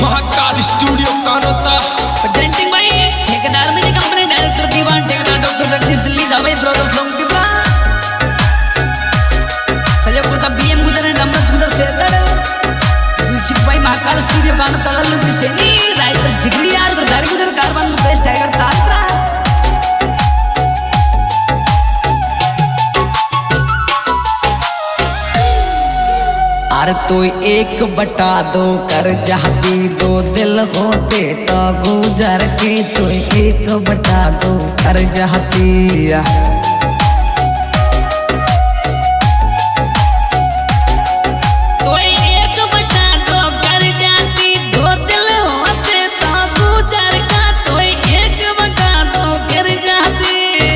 Mahakal studio Kanota presenting by Thekedar music company director Diwan Thekedar doctor Jagdish Delhi दावे brothers लोग टिपरा सहयोग करता BM Gujar number Gujar Shergarh music by Mahakal studio Kanota Lallu Biseni writer जिगरी यार गाड़ी गुजर कारवान बेस्ट टाइगर तात्रा अरे तो 1/2 कर जाती 2 दिल होते तो गुजर के तो 1/2 कर जाती तो 1/2 कर जाती 2 दिल होते तो गुजर का तो 1/2 कर जाती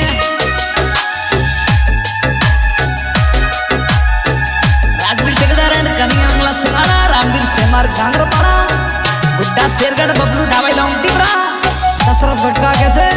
कनियांगला सिमाड़ा रामवीर सेमार गांगरपाड़ा गुड्डा शेरगढ़ बबलू ढाबा लौंगटीपरा दशरथ भटका कैसे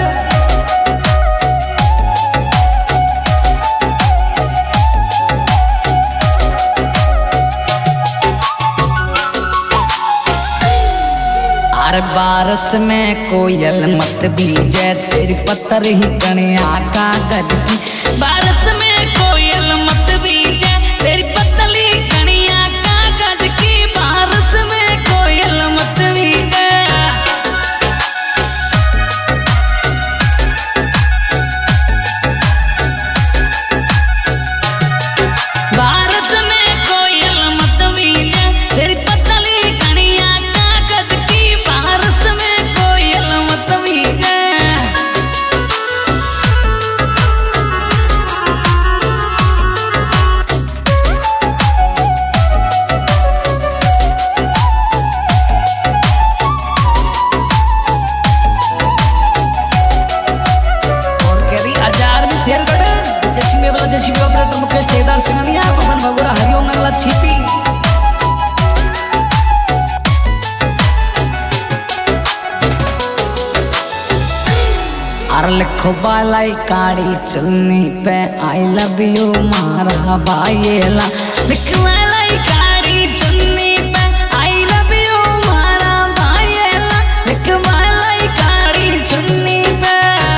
अरे बारस में कोयल मत भीजे तेरी पत्थर ही कनिया कागज की बारस में कोयल मत भीजे तेरी पतली कनिया कागज की बारिश में कोयल मत भीगे बारिश में कोयल मत भीगे तेरी पतली कनिया कागज की बारिश में कोयल मत भीगे शेरगढ़ जैसी वाला जैसी ऑपरेटर मुकेश ठेकेदार सिंघनिया पवन भगोरा हरिओम नगला छिपी अर लिखो बालाई काड़ी चलनी पे आई लव यू मारा भाईला लिखो बालाई काड़ी चलनी पे आई लव यू मारा भाईला लिखो बालाई काड़ी चलनी पे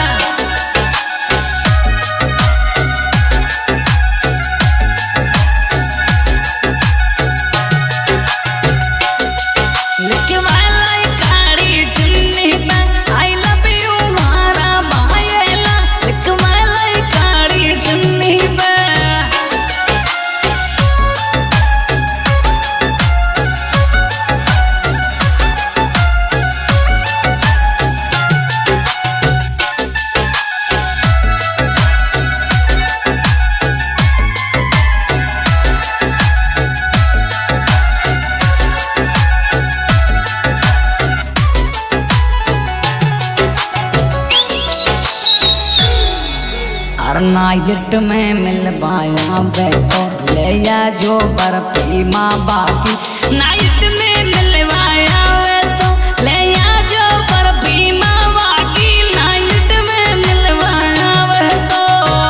नाइट में मिल पाया बैठो ले या जो बर्फी माँ बाकी नाइट में मिलवाया वे तो ले या जो बर्फी माँ बाकी नाइट में मिलवाया वे तो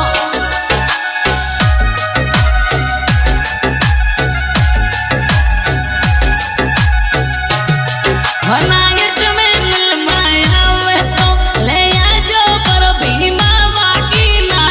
नाइट में मिलवाया वे तो ले या जो बर्फी माँ बाकी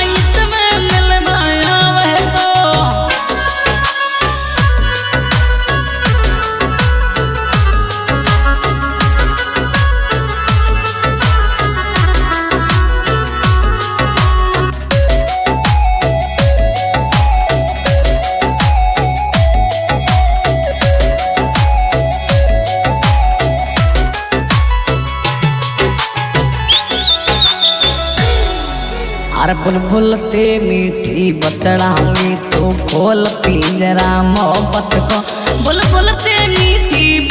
अरे बुलबुल ते मीठी बतड़ाऊंगी तो खोल पिंजरा मोहब्बत को बुलबुल ते मीठी